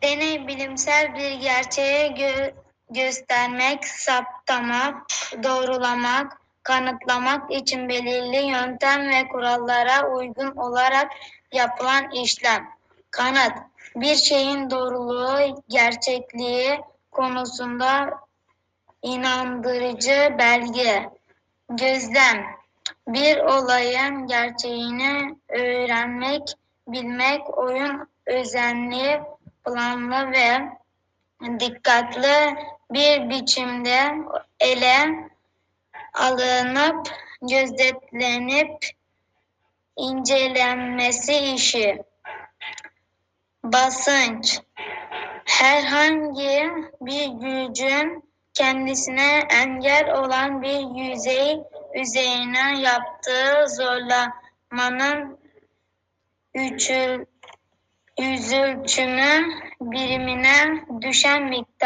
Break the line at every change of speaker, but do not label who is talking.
Deney bilimsel bir gerçeği göstermek, saptamak, doğrulamak, kanıtlamak için belirli yöntem ve kurallara uygun olarak yapılan işlem. Kanıt, bir şeyin doğruluğu, gerçekliği konusunda inandırıcı belge. Gözlem, bir olayın gerçeğini öğrenmek, bilmek, oyun özenli, planlı ve dikkatli bir biçimde ele alınıp gözetlenip incelenmesi işi. Basınç, herhangi bir gücün kendisine engel olan bir yüzey üzerine yaptığı zorlamanın yüzölçümü birimine düşen miktar.